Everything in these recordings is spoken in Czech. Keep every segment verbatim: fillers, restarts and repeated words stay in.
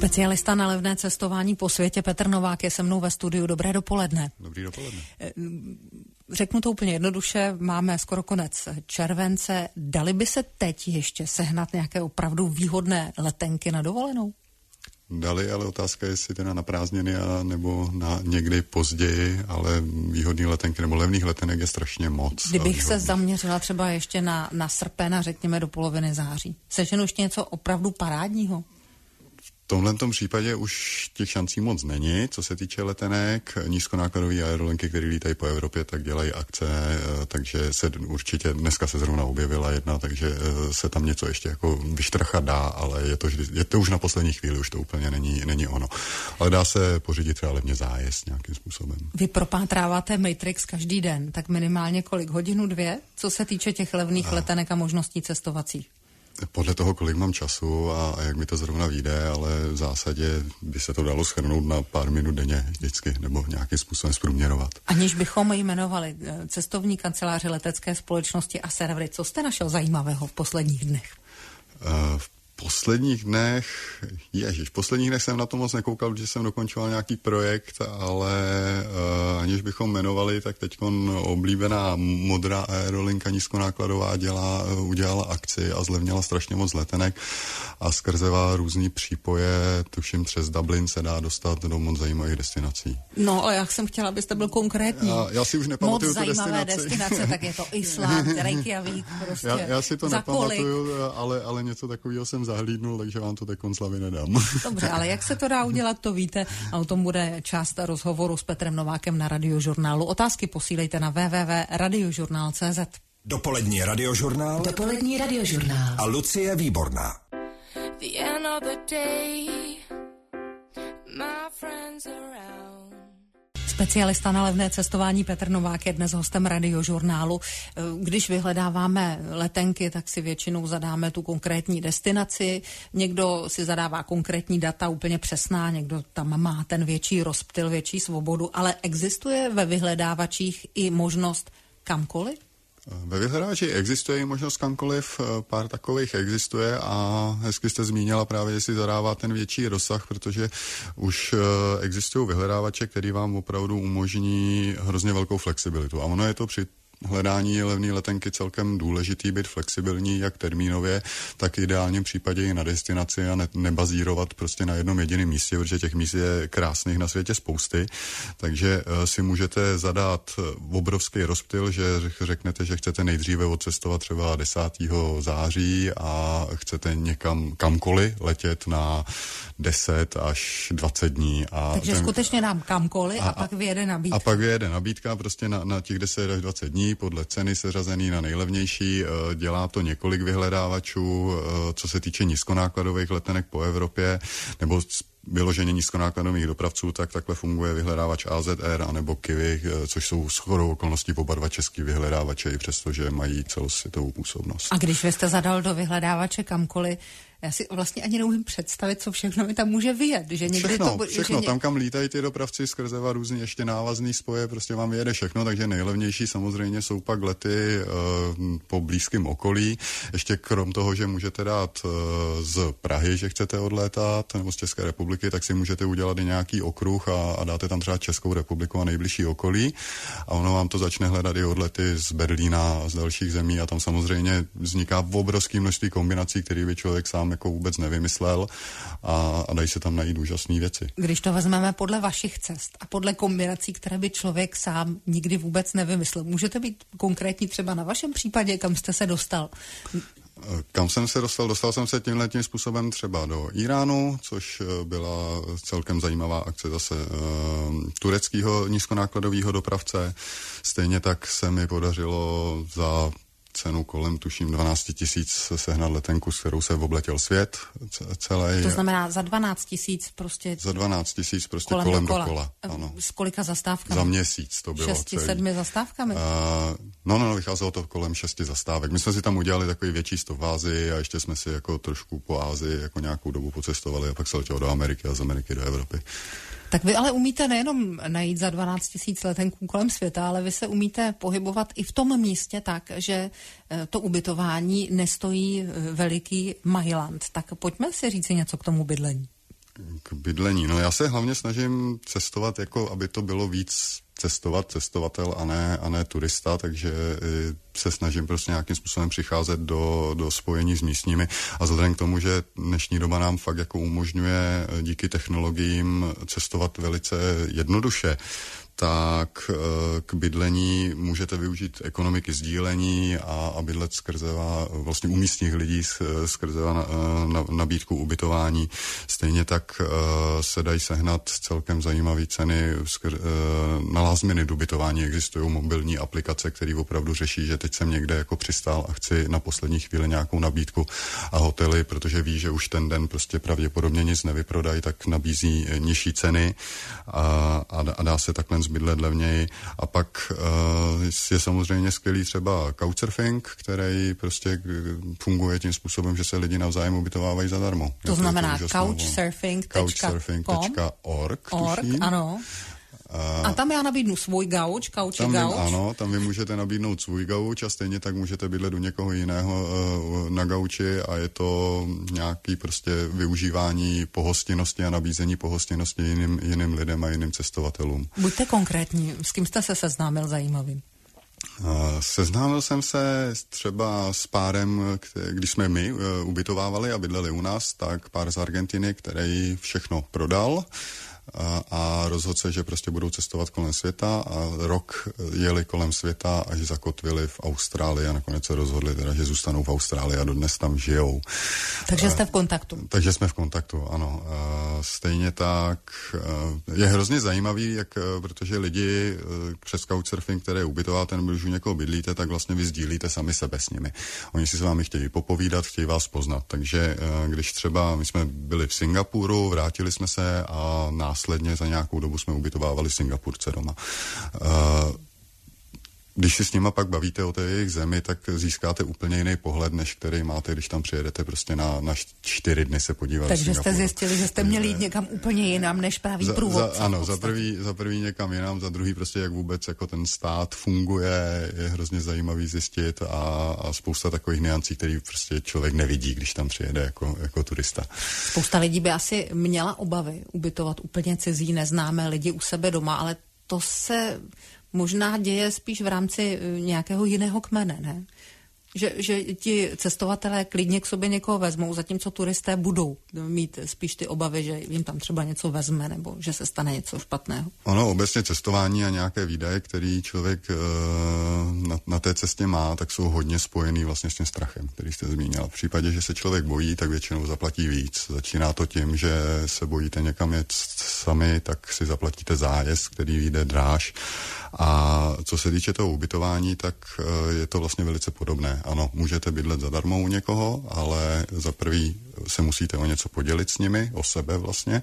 Specialista na levné cestování po světě Petr Novák je se mnou ve studiu. Dobré dopoledne. Dobrý dopoledne. Řeknu to úplně jednoduše, máme skoro konec července. Dali by se teď ještě sehnat nějaké opravdu výhodné letenky na dovolenou? Dali, ale otázka je, jestli teda na prázdniny a nebo na někdy později, ale výhodný letenky nebo levných letenek je strašně moc. Kdybych se zaměřila třeba ještě na, na srpen a řekněme do poloviny září. Seženu ještě něco opravdu parádního? V tomhle tom případě už těch šancí moc není, co se týče letenek. Nízkonákladové aerolinky, které lítají po Evropě, tak dělají akce, takže se určitě, dneska se zrovna objevila jedna, takže se tam něco ještě jako vyštrachat dá, ale je to, je to už na poslední chvíli, už to úplně není, není ono. Ale dá se pořídit třeba levně zájezd nějakým způsobem. Vy propátráváte Matrix každý den, tak minimálně kolik? Hodinu, dvě? Co se týče těch levných a... letenek a možností cestovacích? Podle toho, kolik mám času a, a jak mi to zrovna vyjde, ale v zásadě by se to dalo shrnout na pár minut denně vždycky, nebo nějakým způsobem zprůměrovat. Aniž bychom jmenovali cestovní kanceláře, letecké společnosti a servery, co jste našel zajímavého v posledních dnech? Uh, v posledních dnech, ježiš, v posledních dnech jsem na to moc nekoukal, protože jsem dokončoval nějaký projekt, ale uh, aniž bychom jmenovali, tak teďkon oblíbená modrá aerolinka nízkonákladová dělá, uh, udělala akci a zlevnila strašně moc letenek a skrzevá různý přípoje, tuším přes Dublin se dá dostat do moc zajímavých destinací. No, ale já jsem chtěla, abyste byl konkrétní. Já, já si už nepamatuju moc tu zajímavé destinaci. destinace, tak je to Island, Reykjavík, prostě. Já, já si to Za nepamatuju, kolik? ale, ale něco takového jsem zahlídnul, takže vám to teď konclavy nedám. Dobře, ale jak se to dá udělat, to víte a o tom bude část rozhovoru s Petrem Novákem na Radiožurnálu. Otázky posílejte na w w w tečka radiožurnál tečka c z. Dopolední radiožurnál. Dopolední radiožurnál. A Lucie Výborná. The end of the day, my friends around. Specialista na levné cestování Petr Novák je dnes hostem Radiožurnálu. Když vyhledáváme letenky, tak si většinou zadáme tu konkrétní destinaci. Někdo si zadává konkrétní data úplně přesná, někdo tam má ten větší rozptyl, větší svobodu, ale existuje ve vyhledávačích i možnost kamkoliv? Ve vyhledávači existuje i možnost kamkoliv, pár takových existuje a hezky jste zmínila právě, jestli zadává ten větší rozsah, protože už existují vyhledávače, který vám opravdu umožní hrozně velkou flexibilitu. A ono je to při hledání levné letenky celkem důležitý být flexibilní jak termínově, tak ideálně v případě i na destinaci a ne, nebazírovat prostě na jednom jediném místě, protože těch míst je krásných na světě spousty, takže uh, si můžete zadat obrovský rozptyl, že řeknete, že chcete nejdříve odcestovat třeba desátého září a chcete někam kamkoliv letět na deset až dvacet dní. A takže ten, skutečně nám kamkoliv a, a pak vyjede nabídka. A pak vyjede nabídka prostě na, na těch deset až dvacet dní podle ceny seřazený na nejlevnější. Dělá to několik vyhledávačů, co se týče nízkonákladových letenek po Evropě, nebo vyloženě nízkonákladových dopravců, tak takhle funguje vyhledávač A Z R anebo Kiwi, což jsou shodou okolností oba dva český vyhledávače, i přestože mají celosvětovou působnost. A když vy jste zadal do vyhledávače kamkoliv, já si vlastně ani neumím představit, co všechno mi tam může vyjet. Že někdy všechno, to, všechno. Že... Tam, kam lítají ty dopravci skrze různý ještě návazný spoje, prostě vám vyjede všechno, takže nejlevnější samozřejmě jsou pak lety uh, po blízkém okolí. Ještě krom toho, že můžete dát uh, z Prahy, že chcete odlétat, nebo z České republiky, tak si můžete udělat i nějaký okruh a, a dáte tam třeba Českou republiku a nejbližší okolí. A ono vám to začne hledat i odlety z Berlína a z dalších zemí a tam samozřejmě vzniká obrovské množství kombinací, které by člověk sám jako vůbec nevymyslel a, a dají se tam najít úžasné věci. Když to vezmeme podle vašich cest a podle kombinací, které by člověk sám nikdy vůbec nevymyslel, můžete být konkrétní třeba na vašem případě, kam jste se dostal? Kam jsem se dostal? Dostal jsem se tímhletím způsobem třeba do Iránu, což byla celkem zajímavá akce zase uh, tureckého nízkonákladového dopravce. Stejně tak se mi podařilo za cenu kolem, tuším, dvanáct tisíc sehnat letenku, s kterou se obletěl svět celý. To znamená za dvanáct tisíc prostě... Za dvanáct tisíc prostě kolem, kolem dokola. dokola. Ano. S kolika zastávkami? Za měsíc to bylo. Šesti, celý. sedmi zastávkami? Uh, no, no, no, vycházelo to kolem šesti zastávek. My jsme si tam udělali takový větší stop v Ázii a ještě jsme si jako trošku po Ázii jako nějakou dobu pocestovali a pak se letělo do Ameriky a z Ameriky do Evropy. Tak vy ale umíte nejenom najít za dvanáct tisíc letenků kolem světa, ale vy se umíte pohybovat i v tom místě tak, že to ubytování nestojí veliký Mailand. Tak pojďme si říci něco k tomu bydlení. K bydlení. No já se hlavně snažím cestovat, jako aby to bylo víc cestovat, cestovatel a ne, a ne turista, takže se snažím prostě nějakým způsobem přicházet do, do spojení s místními a vzhledem k tomu, že dnešní doba nám fakt jako umožňuje díky technologiím cestovat velice jednoduše, tak k bydlení můžete využít ekonomiky sdílení a, a bydlet skrze vlastně u místních lidí skrze nabídku ubytování. Stejně tak se dají sehnat celkem zajímavé ceny skr, na last minute ubytování. Existují mobilní aplikace, které opravdu řeší, že teď jsem někde jako přistál a chci na poslední chvíli nějakou nabídku a hotely, protože ví, že už ten den prostě pravděpodobně nic nevyprodají, tak nabízí nižší ceny a, a, a dá se takhle bydlet levněji. A pak uh, je samozřejmě skvělý třeba couchsurfing, který prostě funguje tím způsobem, že se lidi navzájem ubytovávají zadarmo. To znamená couchsurfing tečka org. Ano. A tam já nabídnu svůj gauč, gauč je gauč. Ano, tam vy můžete nabídnout svůj gauč a stejně tak můžete bydlet u někoho jiného uh, na gauči a je to nějaký prostě využívání pohostinnosti a nabízení pohostinnosti jiným, jiným lidem a jiným cestovatelům. Buďte konkrétní, s kým jste se seznámil zajímavým? Uh, seznámil jsem se třeba s párem, když jsme my uh, ubytovávali a bydleli u nás, tak pár z Argentiny, který všechno prodal a, a rozhodl se, že prostě budou cestovat kolem světa a rok jeli kolem světa, až zakotvili v Austrálii a nakonec se rozhodli teda, že zůstanou v Austrálii a dodnes tam žijou. Takže jste v kontaktu. Takže jsme v kontaktu, ano. Stejně tak je hrozně zajímavý, jak, protože lidi přes couchsurfing, které ubytováte nebo když u někoho bydlíte, tak vlastně vy sdílíte sami sebe s nimi. Oni si s vámi chtějí popovídat, chtějí vás poznat. Takže když třeba my jsme byli v Singapuru, vrátili jsme se a následně za nějakou dobu jsme ubytovávali Singapurce doma. Když si s nima pak bavíte o té jejich zemi, tak získáte úplně jiný pohled, než který máte, když tam přijedete prostě na, na čtyři dny se podívat. Takže jste zjistili, že jste měli jít někam úplně jinam, než pravý průvodce. Ano, za prvý, za prvý někam jinam, za druhý prostě jak vůbec jako ten stát funguje, je hrozně zajímavý zjistit a, a spousta takových nuancí, který prostě člověk nevidí, když tam přijede jako, jako turista. Spousta lidí by asi měla obavy ubytovat úplně cizí, neznámé lidi u sebe doma, ale to se možná děje spíš v rámci nějakého jiného kmene, ne? Že, že ti cestovatelé klidně k sobě někoho vezmou, zatímco turisté budou mít spíš ty obavy, že jim tam třeba něco vezme nebo že se stane něco špatného. Ono obecně cestování a nějaké výdaje, který člověk e, na, na té cestě má, tak jsou hodně spojený vlastně s tím strachem, který jste zmínil. V případě, že se člověk bojí, tak většinou zaplatí víc. Začíná to tím, že se bojíte někam jet sami, tak si zaplatíte zájezd, který vyjde dráž. A co se týče toho ubytování, tak e, je to vlastně velice podobné. Ano, můžete bydlet zadarmo u někoho, ale za prvý se musíte o něco podělit s nimi, o sebe vlastně,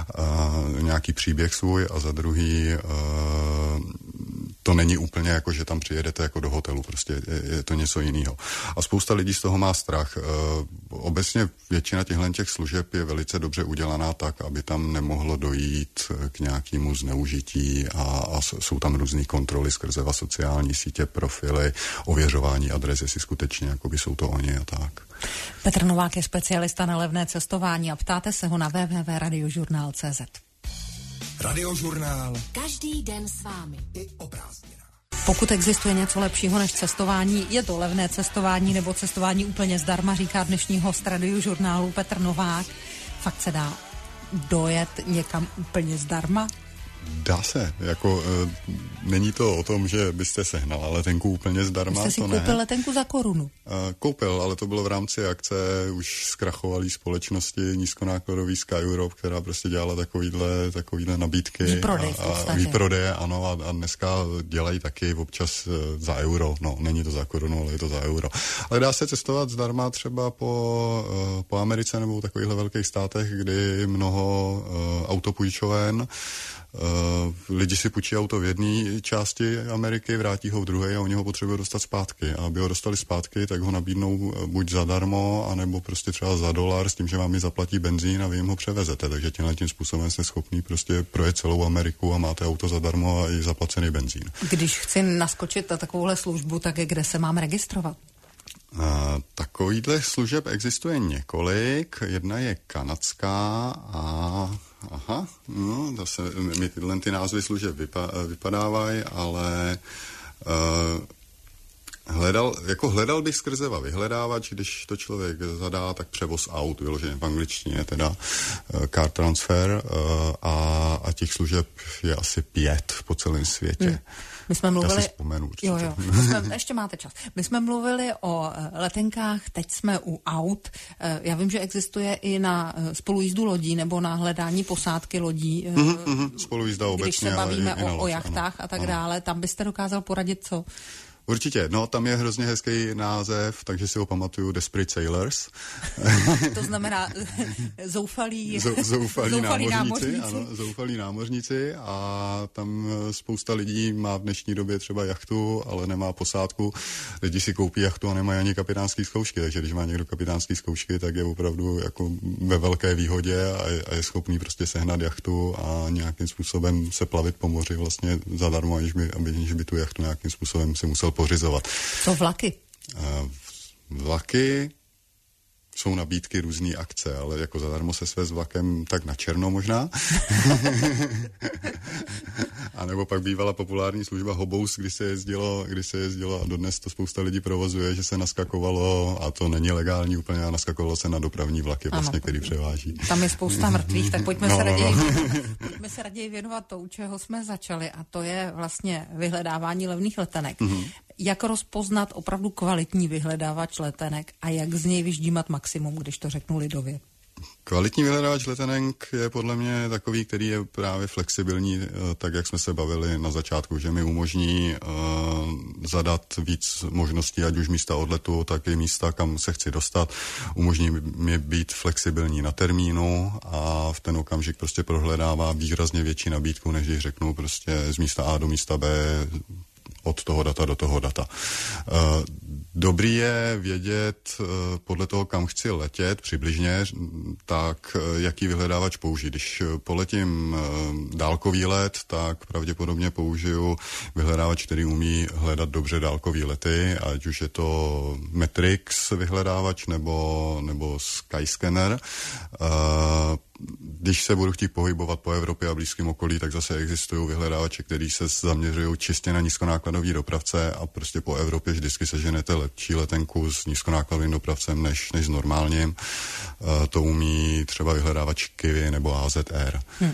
uh, nějaký příběh svůj a za druhý uh, to není úplně jako, že tam přijedete jako do hotelu, prostě je, je to něco jiného. A spousta lidí z toho má strach. Uh, obecně většina těchto těch služeb je velice dobře udělaná tak, aby tam nemohlo dojít k nějakému zneužití a, a jsou tam různé kontroly skrze sociální sítě, profily, ověřování adres, jestli skutečně jakoby jsou to oni a tak. Petr Novák je specialista na levné cestování a ptáte se ho na w w w tečka radiožurnál tečka c z. Radiožurnál. Každý den s vámi. I o prázdninách. Pokud existuje něco lepšího než cestování, je to levné cestování nebo cestování úplně zdarma, říká dnešní host Radiožurnálu Petr Novák. Fakt se dá dojet někam úplně zdarma? Dá se, jako e, není to o tom, že byste sehnal letenku úplně zdarma, jste si to ne. koupil letenku za korunu? E, koupil, ale to bylo v rámci akce už zkrachovalý společnosti nízkonákladový Sky Europe, která prostě dělala takovýhle, takovýhle nabídky. Výprodej v podstatě. Výprodeje, ano, a, a dneska dělají taky občas e, za euro, no, není to za korunu, ale je to za euro. Ale dá se cestovat zdarma třeba po, e, po Americe nebo v takovýchhle velkých státech, kdy mnoho e, autopůjčoven. Uh, lidi si půjčí auto v jedné části Ameriky, vrátí ho v druhé a oni ho potřebují dostat zpátky. A aby ho dostali zpátky, tak ho nabídnou buď zadarmo, anebo prostě třeba za dolar s tím, že vám ji zaplatí benzín a vy jim ho převezete. Takže tímhle tím způsobem jste schopný prostě projet celou Ameriku a máte auto zadarmo a i zaplacený benzín. Když chci naskočit na takovouhle službu, tak kde se mám registrovat? Takovýhle služeb existuje několik. Jedna je kanadská a aha, no, zase mi tyhle ty názvy služeb vypa, vypadávají, ale uh, hledal, jako hledal bych skrze vyhledávač, když to člověk zadá, tak převoz aut, vyloženě v angličtině, teda uh, car transfer uh, a, a těch služeb je asi pět po celém světě. Hmm. My jsme mluvili... Já si vzpomenu určitě. Jo, jo. My jsme, ještě máte čas. My jsme mluvili o letenkách, teď jsme u aut. Já vím, že existuje i na spolujízdu lodí nebo na hledání posádky lodí. Mm-hmm, mm-hmm. Spolujízda obecně. Když se bavíme i, i o, o jachtách ano, a tak ano. dále, tam byste dokázal poradit co? Určitě, no tam je hrozně hezký název, takže si ho pamatuju, Desperate Sailors. To znamená zoufalí, Zou, zoufalí, zoufalí námořníci, námořníci. Ano, zoufalí námořníci a tam spousta lidí má v dnešní době třeba jachtu, ale nemá posádku. Lidi si koupí jachtu a nemají ani kapitánský zkoušky, takže když má někdo kapitánský zkoušky, tak je opravdu jako ve velké výhodě a je, a je schopný prostě sehnat jachtu a nějakým způsobem se plavit po moři vlastně zadarmo, aniž by, aniž by tu jachtu nějakým způsobem si musel pořizovat. Co vlaky? Vlaky jsou nabídky různý akce, ale jako zadarmo se svést vlakem tak na černo možná. A nebo pak bývala populární služba Hobous, kdy se jezdilo, kdy se jezdilo a dodnes to spousta lidí provozuje, že se naskakovalo, a to není legální úplně, a naskakovalo se na dopravní vlaky, vlastně, ano, který převáží. Tam je spousta mrtvých, tak pojďme, no, se raději, no. pojďme se raději věnovat to, u čeho jsme začali, a to je vlastně vyhledávání levných letenek. Mm-hmm. Jak rozpoznat opravdu kvalitní vyhledávač letenek a jak z něj vyždímat maximum, když to řeknu lidově? Kvalitní vyhledávač letenek je podle mě takový, který je právě flexibilní, tak jak jsme se bavili na začátku, že mi umožní uh, zadat víc možností, ať už místa odletu, tak i místa, kam se chci dostat. Umožní mi být flexibilní na termínu a v ten okamžik prostě prohledává výrazně větší nabídku, než když řeknu prostě z místa A do místa B, od toho data do toho data. Dobrý je vědět podle toho, kam chci letět přibližně, tak jaký vyhledávač použít. Když poletím dálkový let, tak pravděpodobně použiju vyhledávač, který umí hledat dobře dálkový lety, ať už je to Metrix vyhledávač nebo, nebo Skyscanner. Když se budu chtít pohybovat po Evropě a blízkém okolí, tak zase existují vyhledávače, který se zaměřují čistě na nízkonákladový dopravce a prostě po Evropě vždycky seženete lepší letenku s nízkonákladovým dopravcem než, než s normálním. To umí třeba vyhledávač Kiwi nebo A Z R. Hmm.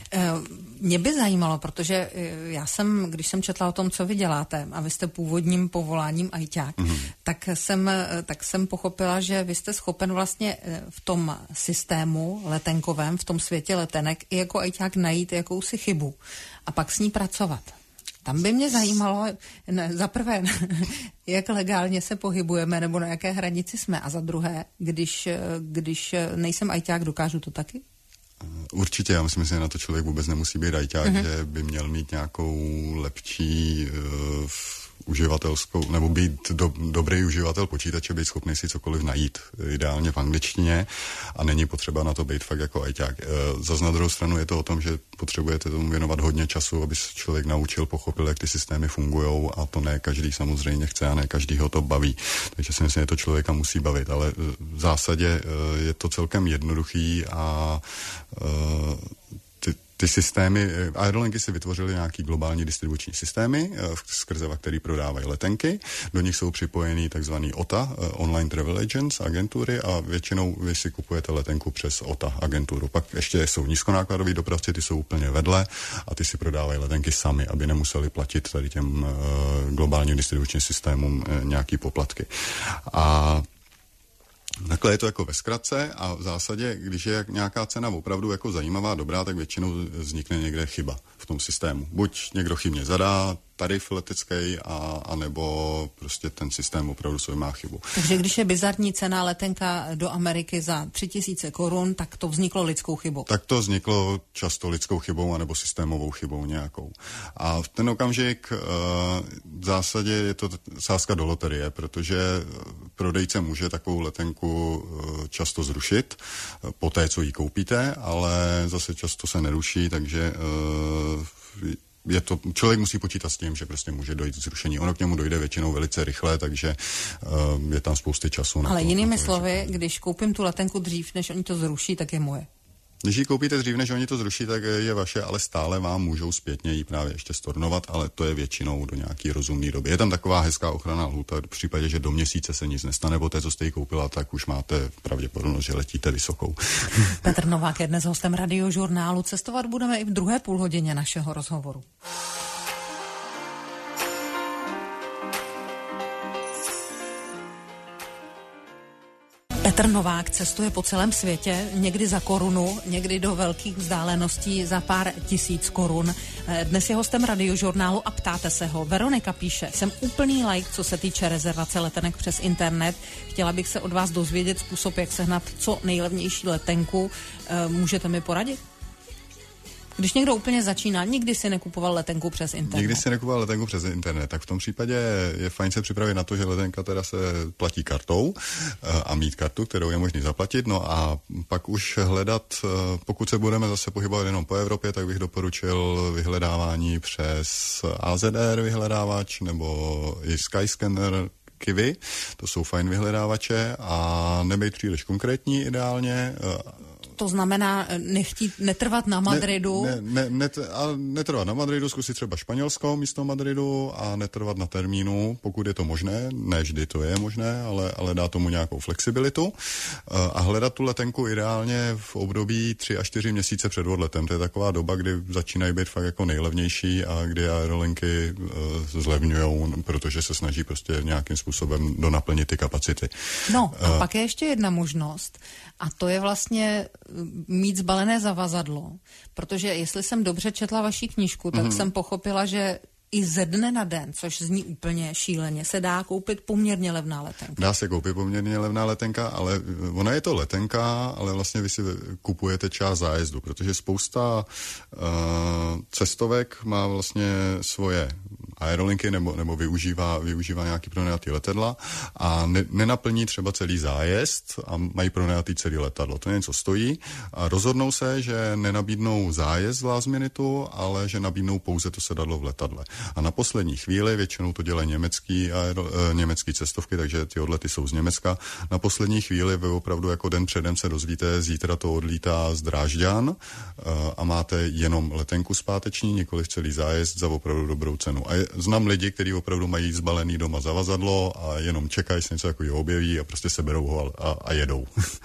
Mě by zajímalo, protože já jsem, když jsem četla o tom, co vy děláte, a vy jste původním povoláním ajťák, mm-hmm. tak jsem, tak jsem pochopila, že vy jste schopen vlastně v tom systému letenkovém, v tom světě letenek, i jako ajťák najít jakousi chybu a pak s ní pracovat. Tam by mě zajímalo, ne, za prvé, jak legálně se pohybujeme, nebo na jaké hranici jsme, a za druhé, když, když nejsem ajťák, dokážu to taky? Určitě, já myslím, že na to člověk vůbec nemusí být ajťák, uh-huh. že by měl mít nějakou lepší uh, uživatelskou, nebo být do, dobrý uživatel počítače, být schopný si cokoliv najít, ideálně v angličtině, a není potřeba na to být fakt jako ajťák. Uh, zas na druhou stranu je to o tom, že potřebujete tomu věnovat hodně času, aby se člověk naučil, pochopil, jak ty systémy fungujou, a to ne každý samozřejmě chce a ne každý ho to baví. Takže si myslím, že to člověka musí bavit, ale v zásadě uh, je to celkem jednoduchý a Uh, ty, ty systémy, aerolinky si vytvořily nějaký globální distribuční systémy, uh, skrze který prodávají letenky, do nich jsou připojeny takzvaný O T A, uh, Online Travel Agents, agentury, a většinou vy si kupujete letenku přes O T A agenturu. Pak ještě jsou nízkonákladoví dopravci, ty jsou úplně vedle a ty si prodávají letenky sami, aby nemuseli platit tady těm uh, globálním distribučním systémům uh, nějaký poplatky. A takhle je to jako ve zkratce, a v zásadě, když je nějaká cena opravdu jako zajímavá, dobrá, tak většinou vznikne někde chyba v tom systému. Buď někdo chybně zadá tarif letecký, a, a nebo prostě ten systém opravdu svůj má chybu. Takže když je bizarní cena letenka do Ameriky za tři tisíce korun, tak to vzniklo lidskou chybou. Tak to vzniklo často lidskou chybou anebo systémovou chybou nějakou. A v ten okamžik v zásadě je to sázka do loterie, protože prodejce může takovou letenku často zrušit po té, co ji koupíte, ale zase často se neruší, takže je to, člověk musí počítat s tím, že prostě může dojít k zrušení. Ono k němu dojde většinou velice rychle, takže uh, je tam spousty času. Ale na to, jinými na to, slovy, když koupím tu letenku dřív, než oni to zruší, tak je moje. Když ji koupíte dřív, než oni to zruší, tak je vaše, ale stále vám můžou zpětně ji právě ještě stornovat, ale to je většinou do nějaký rozumné doby. Je tam taková hezká ochranná lhůta, v případě, že do měsíce se nic nestane, po té, co jste ji koupila, tak už máte pravděpodobnost, že letíte vysokou. Petr Novák je dnes hostem Radiožurnálu. Cestovat budeme i v druhé půlhodině našeho rozhovoru. Petr Novák cestuje po celém světě, někdy za korunu, někdy do velkých vzdáleností za pár tisíc korun. Dnes je hostem Radiožurnálu a ptáte se ho. Veronika píše, jsem úplný laik, co se týče rezervace letenek přes internet. Chtěla bych se od vás dozvědět způsob, jak sehnat co nejlevnější letenku. Můžete mi poradit? Když někdo úplně začíná, nikdy si nekupoval letenku přes internet. Nikdy si nekupoval letenku přes internet, tak v tom případě je fajn se připravit na to, že letenka teda se platí kartou a mít kartu, kterou je možný zaplatit. No a pak už hledat, pokud se budeme zase pohybovat jenom po Evropě, tak bych doporučil vyhledávání přes A Z R vyhledávač nebo i Skyscanner, Kiwi, to jsou fajn vyhledávače a nebejt příliš konkrétní ideálně. To znamená nechtít, netrvat na Madridu? Ne, ne, ne, a netrvat na Madridu, zkusit třeba Španělsko místo Madridu a netrvat na termínu, pokud je to možné. Ne vždy to je možné, ale, ale dá tomu nějakou flexibilitu. A hledat tu letenku ideálně v období tři až čtyři měsíce před odletem. To je taková doba, kdy začínají být fakt jako nejlevnější a kdy aerolinky uh, zlevňujou, protože se snaží prostě nějakým způsobem donaplnit ty kapacity. No a uh, pak je ještě jedna možnost a to je vlastně mít zbalené zavazadlo, protože jestli jsem dobře četla vaši knížku, tak mm-hmm. jsem pochopila, že i ze dne na den, což zní úplně šíleně, se dá koupit poměrně levná letenka. Dá se koupit poměrně levná letenka, ale ona je to letenka, ale vlastně vy si kupujete část zájezdu, protože spousta uh, cestovek má vlastně svoje aerolinky nebo, nebo využívá, využívá nějaký pronajatý letadla a ne, nenaplní třeba celý zájezd a mají pronajatý celý letadlo. To něco stojí a rozhodnou se, že nenabídnou zájezd last minutu, ale že nabídnou pouze to sedadlo v letadle. A na poslední chvíli, většinou to dělají německý, aero, e, německý cestovky, takže ty odlety jsou z Německa. Na poslední chvíli vy opravdu jako den předem se dozvíte, zítra to odlítá z Drážďan e, a máte jenom letenku zpáteční, nikoliv celý zájezd za opravdu dobrou cenu. A je, znám lidi, kteří opravdu mají zbalený doma zavazadlo a jenom čekají, se něco takového objeví a prostě se berou ho a, a jedou.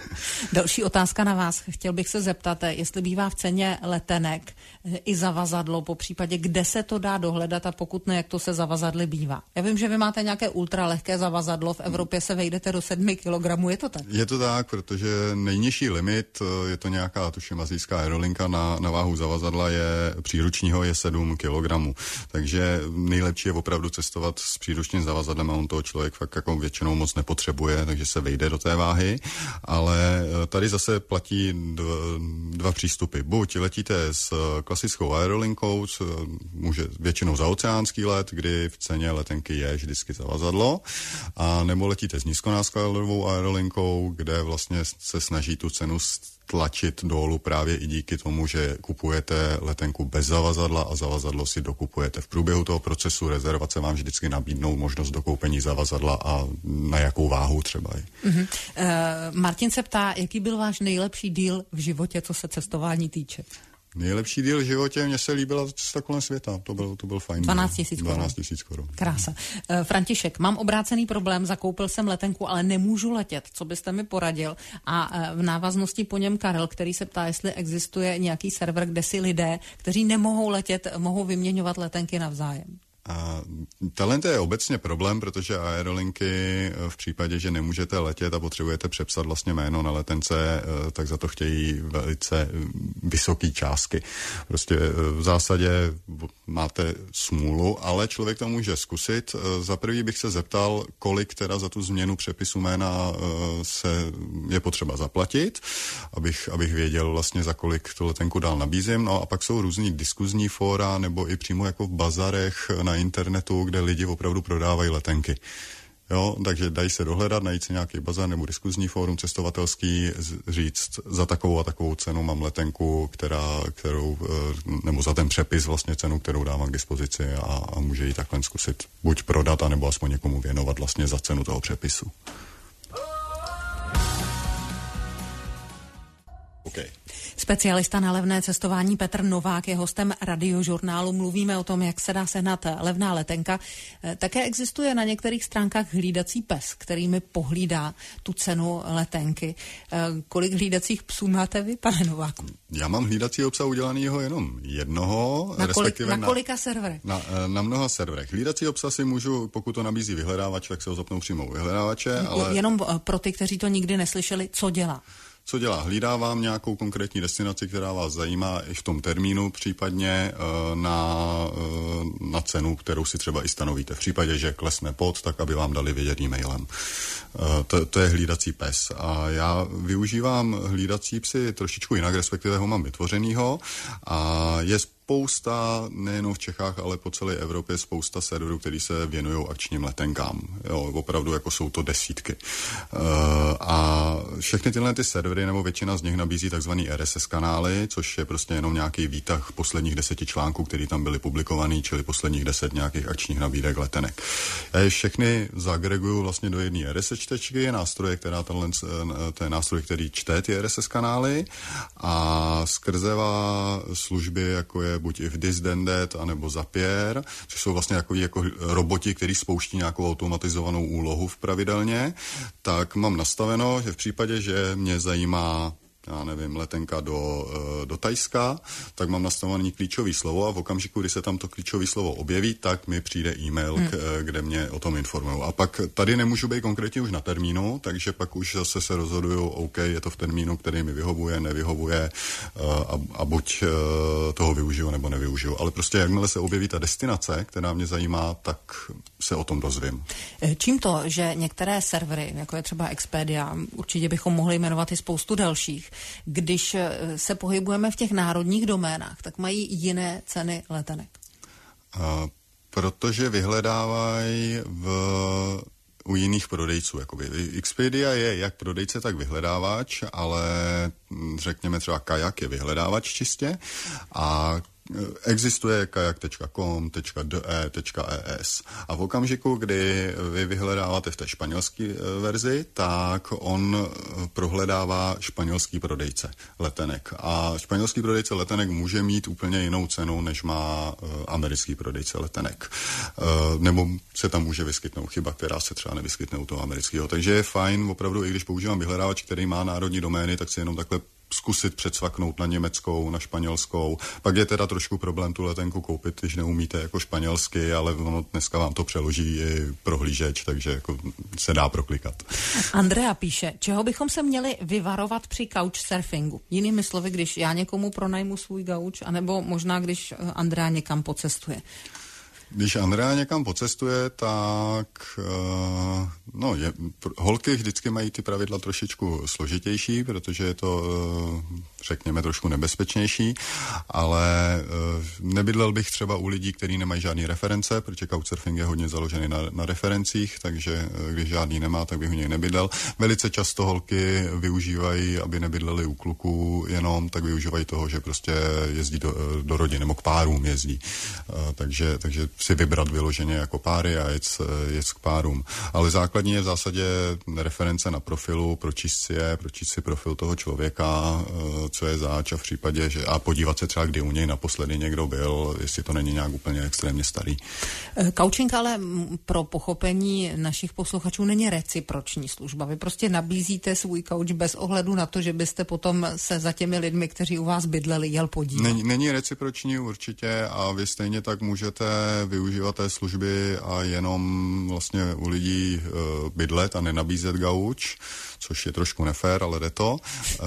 Další otázka na vás. Chtěl bych se zeptat, jestli bývá v ceně letenek i zavazadlo, po případě, kde se to dá dohledat a pokud ne, jak to se zavazadly bývá. Já vím, že vy máte nějaké ultralehké zavazadlo, v Evropě se vejdete do sedmi kilogramů, je to tak? Je to tak, protože nejnižší limit, je to nějaká, tuším, asijská aerolinka na, na váhu zavazadla je příručního je sedm kilogramů. Takže nejlepší je opravdu cestovat s příručním zavazadlem a on toho člověk fakt jako většinou moc nepotřebuje, takže se vejde do té váhy, ale tady zase platí dva, dva přístupy. Buď letíte s klasickou aerolinkou, může většinou za oceánský let, kdy v ceně letenky je vždycky zavazadlo, a nebo letíte s nízkonáskladovou aerolinkou, kde vlastně se snaží tu cenu tlačit dolů právě i díky tomu, že kupujete letenku bez zavazadla a zavazadlo si dokupujete. V průběhu toho procesu rezervace vám vždycky nabídnou možnost dokoupení zavazadla a na jakou váhu třeba. Mm-hmm. Uh, Martin se ptá, jaký byl váš nejlepší díl v životě, co se cestování týče? Nejlepší díl v životě, mně se líbila cesta kolem světa, to byl, to byl fajn. dvanáct tisíc korun. dvanáct tisíc korun. Krása. Uh, František, mám obrácený problém, zakoupil jsem letenku, ale nemůžu letět. Co byste mi poradil? A uh, v návaznosti po něm Karel, který se ptá, jestli existuje nějaký server, kde si lidé, kteří nemohou letět, mohou vyměňovat letenky navzájem. A talent je obecně problém, protože aerolinky v případě, že nemůžete letět a potřebujete přepsat vlastně jméno na letence, tak za to chtějí velice vysoké částky. Prostě v zásadě máte smůlu, ale člověk to může zkusit. Za prvý bych se zeptal, kolik teda za tu změnu přepisu jména se je potřeba zaplatit, abych, abych věděl vlastně, za kolik tu letenku dál nabízím. No a pak jsou různý diskuzní fóra nebo i přímo jako v bazarech na internetu, kde lidi opravdu prodávají letenky. Jo, takže dají se dohledat, najít si nějaký bazar nebo diskuzní fórum cestovatelský, říct za takovou a takovou cenu mám letenku, která, kterou, nebo za ten přepis vlastně cenu, kterou dávám k dispozici a, a může ji takhle zkusit buď prodat, anebo aspoň někomu věnovat vlastně za cenu toho přepisu. Okay. Specialista na levné cestování Petr Novák je hostem Radiožurnálu. Mluvíme o tom, jak se dá sehnat levná letenka. Také existuje na některých stránkách hlídací pes, který mi pohlídá tu cenu letenky. Kolik hlídacích psů máte vy, pane Nováku? Já mám hlídacího psa udělanýho jenom jednoho. Na, kolik, respektive na kolika serverech? Na, na mnoha serverech. Hlídacího psa si můžu, pokud to nabízí vyhledávač, tak se ho zapnou přímo u vyhledávače. Ale... Jenom pro ty, kteří to nikdy neslyšeli, co dělá? Co dělá? Hlídá vám nějakou konkrétní destinaci, která vás zajímá i v tom termínu, případně na, na cenu, kterou si třeba i stanovíte. V případě, že klesne pod, tak aby vám dali vědět e-mailem. To, to je hlídací pes. A já využívám hlídací psy trošičku jinak, respektive ho mám vytvořenýho. A je spousta, nejenom v Čechách, ale po celé Evropě spousta serverů, který se věnují akčním letenkám. Jo, opravdu jako jsou to desítky. Uh, a všechny tyhle ty servery, nebo většina z nich nabízí takzvaný R S S kanály, což je prostě jenom nějaký výtah posledních deseti článků, který tam byly publikovaný, čili posledních deset nějakých akčních nabídek letenek. Já je všechny zagreguju vlastně do jedné R S S čtečky, nástroje, která tenhle, to je nástroj, který čte ty R S S kanály a skrzeva služby, jako je buď If This Then That, anebo Zapier, což jsou vlastně jako, jako roboti, který spouští nějakou automatizovanou úlohu v pravidelně, tak mám nastaveno, že v případě, že mě zajímá já nevím, letenka do, do Thajska, tak mám nastavený klíčový slovo a v okamžiku, kdy se tam to klíčové slovo objeví, tak mi přijde e-mail, hmm. k, kde mě o tom informují. A pak tady nemůžu být konkrétně už na termínu, takže pak už zase se rozhoduju, OK, je to v termínu, který mi vyhovuje, nevyhovuje a, a buď toho využiju nebo nevyužiju. Ale prostě jakmile se objeví ta destinace, která mě zajímá, tak se o tom dozvím. Čím to, že některé servery, jako je třeba Expedia, určitě bychom mohli jmenovat i spoustu dalších, když se pohybujeme v těch národních doménách, tak mají jiné ceny letenek? A protože vyhledávají v, u jiných prodejců. Jakoby. Expedia je jak prodejce, tak vyhledávač, ale řekněme třeba Kajak je vyhledávač čistě a existuje kajak tečka com, .de, .es a v okamžiku, kdy vy vyhledáváte v té španělské verzi, tak on prohledává španělský prodejce letenek. A španělský prodejce letenek může mít úplně jinou cenu, než má americký prodejce letenek. Nebo se tam může vyskytnout chyba, která se třeba nevyskytne u toho amerického. Takže je fajn, opravdu, i když používám vyhledávač, který má národní domény, tak si jenom takhle zkusit předsvaknout na německou, na španělskou. Pak je teda trošku problém tu letenku koupit, když neumíte jako španělsky, ale ono dneska vám to přeloží i prohlížeč, takže jako se dá proklikat. Andrea píše, čeho bychom se měli vyvarovat při couchsurfingu? Jinými slovy, když já někomu pronajmu svůj gauč, anebo možná, když Andrea někam pocestuje. Když Andrea někam pocestuje, tak uh, no, je, holky vždycky mají ty pravidla trošičku složitější, protože je to, uh, řekněme, trošku nebezpečnější, ale uh, nebydlel bych třeba u lidí, kteří nemají žádný reference, protože couchsurfing je hodně založený na, na referencích, takže uh, když žádný nemá, tak bych u něj nebydlel. Velice často holky využívají, aby nebydleli u kluků jenom, tak využívají toho, že prostě jezdí do, do rodiny, nebo k párům jezdí. Uh, takže, takže si vybrat vyloženě jako páry a jet, jet k párům. Ale základní je v zásadě reference na profilu, pročíst si je, pročíst si profil toho člověka, co je zač a v případě, že a podívat se třeba, kdy u něj naposledy někdo byl, jestli to není nějak úplně extrémně starý. Couching ale pro pochopení našich posluchačů není reciproční služba. Vy prostě nabízíte svůj couch bez ohledu na to, že byste potom se za těmi lidmi, kteří u vás bydleli, jel podívat. Není, není reciproční určitě a vy stejně tak můžete využívat té služby a jenom vlastně u lidí uh, bydlet a nenabízet gauč, což je trošku nefér, ale jde to.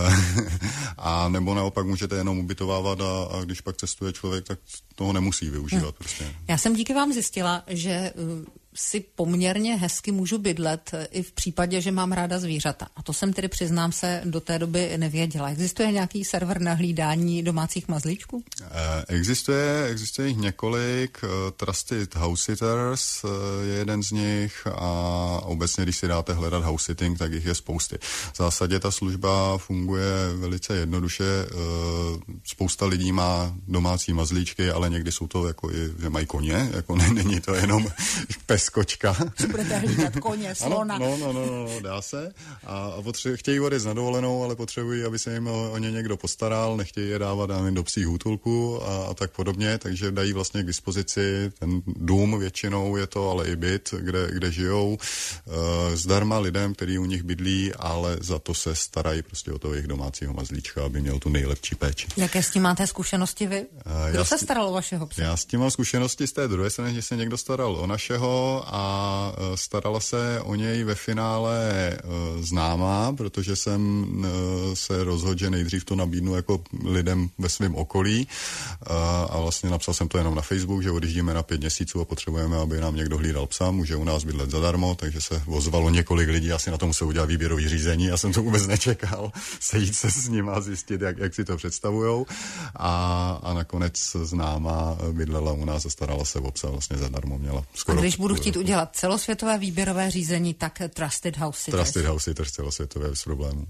A nebo naopak můžete jenom ubytovávat a, a když pak cestuje člověk, tak toho nemusí využívat. Hmm. Prostě. Já jsem díky vám zjistila, že uh, si poměrně hezky můžu bydlet i v případě, že mám ráda zvířata. A to jsem tedy, přiznám se, do té doby nevěděla. Existuje nějaký server na hlídání domácích mazlíčků? Existuje, existuje jich několik. Trusted House Sitters je jeden z nich a obecně, když si dáte hledat house sitting, tak jich je spousty. V zásadě ta služba funguje velice jednoduše. Spousta lidí má domácí mazlíčky, ale někdy jsou to jako i, že mají koně, jako ne, není to jenom pes, kočka. Co budete hlídat koně, slona. Ano, no, no, no, no, dá se. A, a potře- chtějí odjet na dovolenou, ale potřebují, aby se jim o, o ně někdo postaral, nechtějí je dávat dáme do psích útulku a, a tak podobně, takže dají vlastně k dispozici ten dům, většinou je to, ale i byt, kde, kde žijou, e, zdarma lidem, kteří u nich bydlí, ale za to se starají prostě o toho jejich domácího mazlíčka, aby měl tu nejlepší péči. Jaké s tím máte zkušenosti vy? Kdo se staral o vašeho psa? Já s tím mám zkušenosti z té druhé strany, že se někdo staral o našeho a starala se o něj ve finále známá, protože jsem se rozhodl, že nejdřív to nabídnu jako lidem ve svém okolí a vlastně napsal jsem to jenom na Facebook, že odjíždíme na pět měsíců a potřebujeme, aby nám někdo hlídal psa, může u nás bydlet zadarmo, takže se ozvalo několik lidí, asi na to musel udělat výběrový řízení, já jsem to vůbec nečekal, sejít se s ním a zjistit, jak, jak si to představujou a, a nakonec známá bydlela u nás a starala se o psa, vlastně zadarmo měla skoro. A když budu chtít udělat celosvětové výběrové řízení, tak Trusted House Sitters. Trusted House Sitters celosvětové bez problémů.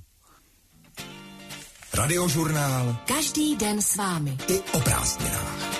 Radiožurnál. Každý den s vámi. I o prázdninách.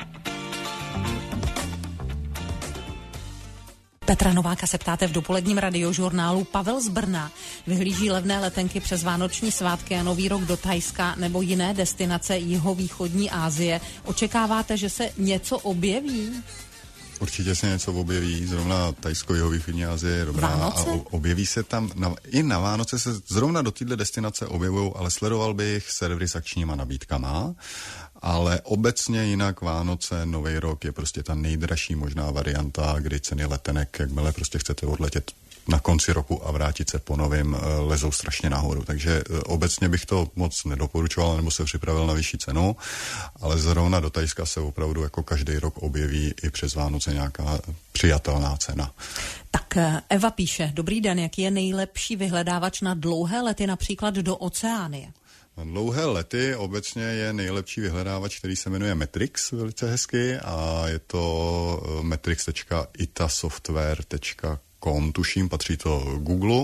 Petra Nováka se ptáte v dopoledním radiožurnálu. Pavel z Brna vyhlíží levné letenky přes vánoční svátky a nový rok do Thajska nebo jiné destinace jihovýchodní Asie. Očekáváte, že se něco objeví? Určitě se něco objeví, zrovna Thajsko, jihovýchodní Asie je dobrá. Vánoce? A objeví se tam, na, i na Vánoce se zrovna do této destinace objevují, ale sledoval bych servery s akčníma nabídkama, ale obecně jinak Vánoce, Nový rok je prostě ta nejdražší možná varianta, kdy ceny letenek, jakmile prostě chcete odletět na konci roku a vrátit se po novým, lezou strašně nahoru. Takže obecně bych to moc nedoporučoval, nebo se připravil na vyšší cenu, ale zrovna do Thajska se opravdu jako každý rok objeví i přes Vánoce nějaká přijatelná cena. Tak Eva píše, dobrý den, jaký je nejlepší vyhledávač na dlouhé lety například do Oceánie? Na dlouhé lety obecně je nejlepší vyhledávač, který se jmenuje Metrix, velice hezky, a je to metrix tečka itasoftware tečka com, tuším, patří to Google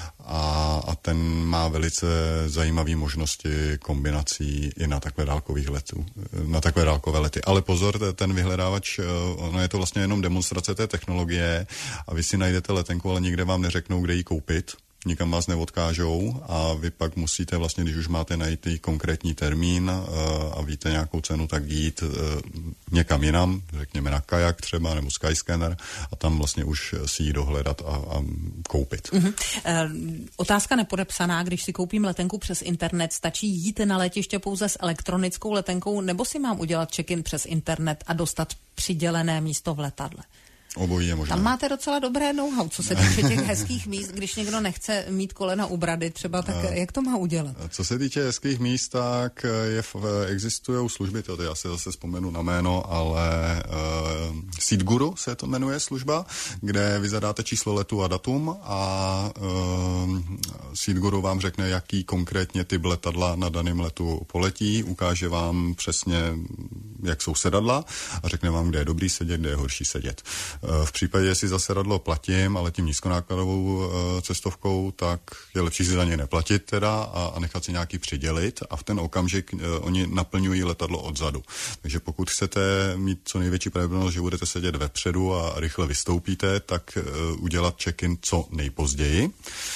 a, a ten má velice zajímavé možnosti kombinací i na takhle dálkových letů, na takové dálkové lety. Ale pozor, ten vyhledávač, ono je to vlastně jenom demonstrace té technologie a vy si najdete letenku, ale nikde vám neřeknou, kde ji koupit. Nikam vás neodkážou a vy pak musíte vlastně, když už máte najít konkrétní termín a víte nějakou cenu, tak jít někam jinam, řekněme na kajak třeba nebo Skyscanner a tam vlastně už si ji dohledat a, a koupit. Mm-hmm. E, otázka nepodepsaná, když si koupím letenku přes internet, stačí jít na letiště pouze s elektronickou letenkou nebo si mám udělat check-in přes internet a dostat přidělené místo v letadle? Obojí je možné. Tam máte docela dobré know-how, co se týče těch hezkých míst, když někdo nechce mít kolena u brady třeba, tak a, jak to má udělat? Co se týče hezkých míst, tak je, existují služby, to já si zase vzpomenu na jméno, ale uh, SeatGuru se to jmenuje služba, kde vy zadáte číslo letu a datum a uh, SeatGuru vám řekne, jaký konkrétně typ letadla na daném letu poletí, ukáže vám přesně, jak jsou sedadla a řekne vám, kde je dobrý sedět, kde je horší sedět. V případě, jestli za sedadlo platím, ale tím nízkonákladovou cestovkou, tak je lepší si za ně neplatit teda a, a nechat si nějaký přidělit a v ten okamžik oni naplňují letadlo odzadu. Takže pokud chcete mít co největší pravděpodobnost, že budete sedět vepředu a rychle vystoupíte, tak udělat check-in co nejpozději.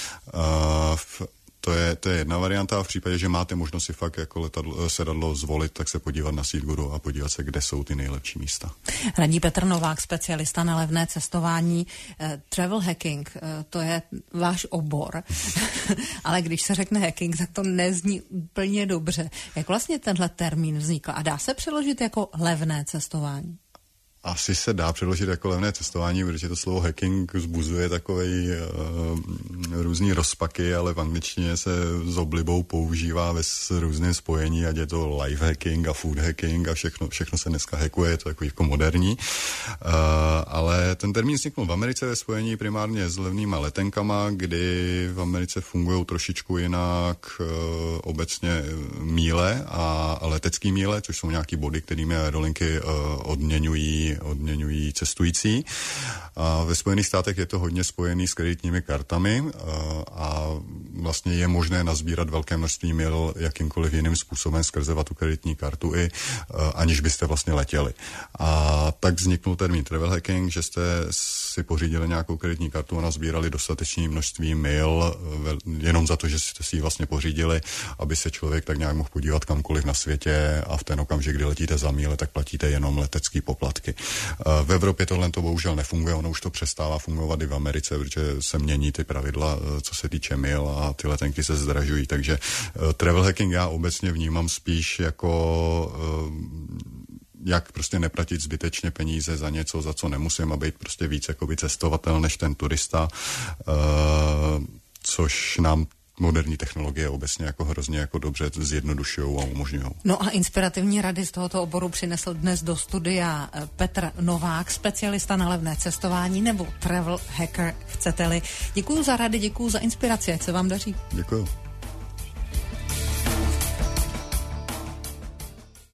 V To je, to je jedna varianta a v případě, že máte možnost si fakt jako letadlo, sedadlo zvolit, tak se podívat na SeatGuru a podívat se, kde jsou ty nejlepší místa. Radí Petr Novák, specialista na levné cestování. Eh, travel hacking, eh, to je váš obor, ale když se řekne hacking, tak to nezní úplně dobře. Jak vlastně tenhle termín vznikl a dá se přeložit jako levné cestování? asi se dá předložit jako levné cestování, protože to slovo hacking vzbuzuje takovej uh, různý rozpaky, ale v angličtině se s oblibou používá ve různém spojení, ať je to life hacking a food hacking a všechno, všechno se dneska hackuje, je to takový jako moderní. Uh, ale ten termín vzniknul v Americe ve spojení primárně s levnýma letenkama, kdy v Americe fungují trošičku jinak uh, obecně míle a, a letecký míle, což jsou nějaký body, kterými aerolinky uh, odměňují odměňují cestující. A ve Spojených státech je to hodně spojený s kreditními kartami a, a vlastně je možné nazbírat velké množství mil jakýmkoliv jiným způsobem skrze tu kreditní kartu i a, aniž byste vlastně letěli. A tak vzniknul termín travel hacking, že jste si pořídili nějakou kreditní kartu a nazbírali dostatečné množství mil jenom za to, že jste si ji vlastně pořídili, aby se člověk tak nějak mohl podívat kamkoliv na světě a v ten okamžik, kdy letíte za míle, tak platíte jenom letecké poplatky. V Evropě tohle to bohužel nefunguje, ono už to přestává fungovat i v Americe, protože se mění ty pravidla, co se týče mil a ty letenky se zdražují, takže travel hacking já obecně vnímám spíš jako jak prostě neplatit zbytečně peníze za něco, za co nemusím, a být prostě víc jakoby cestovatel než ten turista, což nám moderní technologie obecně jako hrozně jako dobře zjednodušujou a umožňujou. No a inspirativní rady z tohoto oboru přinesl dnes do studia Petr Novák, specialista na levné cestování nebo travel hacker, chcete-li. Děkuju za rady, děkuju za inspiraci, ať se vám daří. Děkuju.